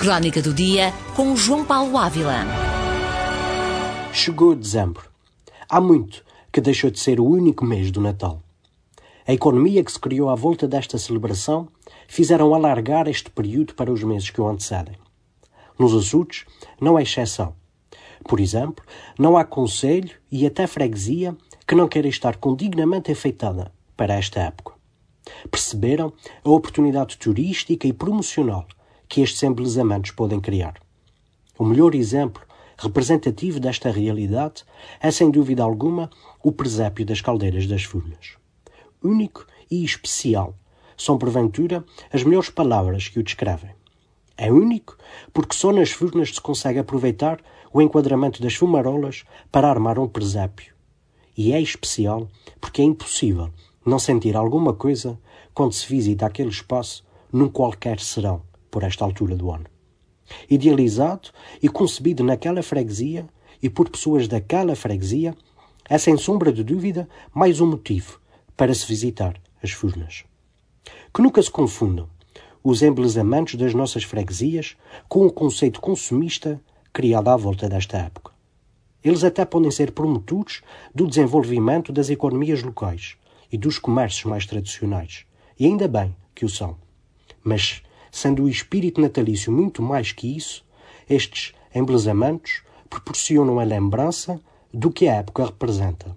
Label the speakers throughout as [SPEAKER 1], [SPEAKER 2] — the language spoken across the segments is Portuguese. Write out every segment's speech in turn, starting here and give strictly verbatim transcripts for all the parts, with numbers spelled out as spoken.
[SPEAKER 1] Crónica do Dia com João Paulo Ávila.
[SPEAKER 2] Chegou dezembro. Há muito que deixou de ser o único mês do Natal. A economia que se criou à volta desta celebração fizeram alargar este período para os meses que o antecedem. Nos Açores não é exceção. Por exemplo, não há concelho e até freguesia que não queira estar condignamente enfeitada para esta época. Perceberam a oportunidade turística e promocional que estes embelezamentos podem criar. O melhor exemplo representativo desta realidade é, sem dúvida alguma, o presépio das Caldeiras das Furnas. Único e especial são, porventura, as melhores palavras que o descrevem. É único porque só nas Furnas se consegue aproveitar o enquadramento das fumarolas para armar um presépio. E é especial porque é impossível não sentir alguma coisa quando se visita aquele espaço num qualquer serão, por esta altura do ano. Idealizado e concebido naquela freguesia e por pessoas daquela freguesia, é sem sombra de dúvida mais um motivo para se visitar as Furnas. Que nunca se confundam os embelezamentos das nossas freguesias com o conceito consumista criado à volta desta época. Eles até podem ser promotores do desenvolvimento das economias locais e dos comércios mais tradicionais, e ainda bem que o são. Mas, sendo o espírito natalício muito mais que isso, estes embelezamentos proporcionam a lembrança do que a época representa.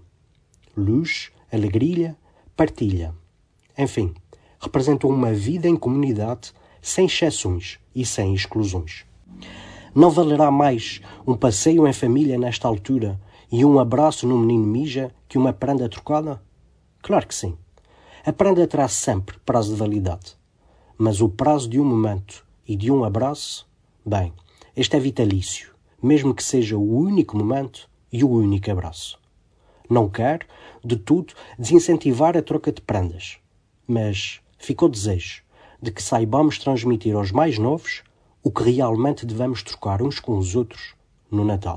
[SPEAKER 2] Luz, alegria, partilha. Enfim, representam uma vida em comunidade sem exceções e sem exclusões. Não valerá mais um passeio em família nesta altura e um abraço no menino mija que uma prenda trocada? Claro que sim. A prenda terá sempre prazo de validade. Mas o prazo de um momento e de um abraço, bem, este é vitalício, mesmo que seja o único momento e o único abraço. Não quero, de tudo, desincentivar a troca de prendas, mas ficou desejo de que saibamos transmitir aos mais novos o que realmente devemos trocar uns com os outros no Natal.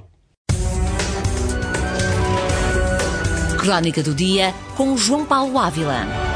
[SPEAKER 1] Crónica do Dia com João Paulo Ávila.